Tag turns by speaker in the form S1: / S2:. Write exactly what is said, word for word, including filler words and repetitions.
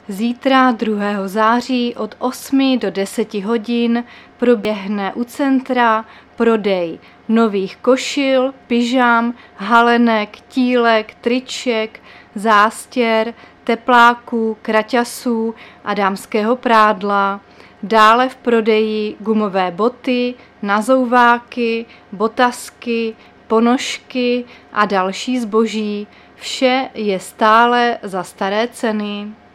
S1: Zítra druhého září od osmi do deseti hodin proběhne u centra prodej nových košil, pyžam, halenek, tílek, triček, zástěr, tepláků, kraťasů a dámského prádla. Dále v prodeji gumové boty, nazouváky, botasky, ponožky a další zboží. Vše je stále za staré ceny.